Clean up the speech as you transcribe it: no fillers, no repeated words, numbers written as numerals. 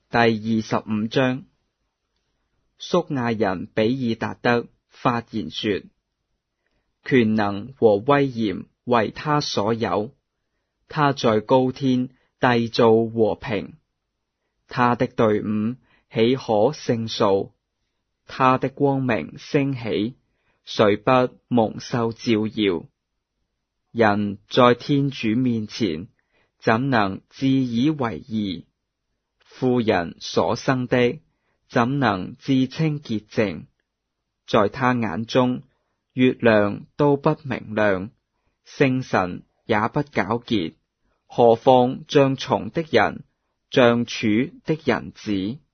第25章，宿亞人比爾達德發言說：權能和威嚴為他所有，他在高天締造和平，他的隊伍豈可勝數？他的光明升起，誰不蒙受照耀？人在天主面前怎能自以為義？婦人所生的怎能自稱潔淨？在他眼中，月亮都不明亮，星辰也不皎潔，何況像蟲的人，像柱的人子？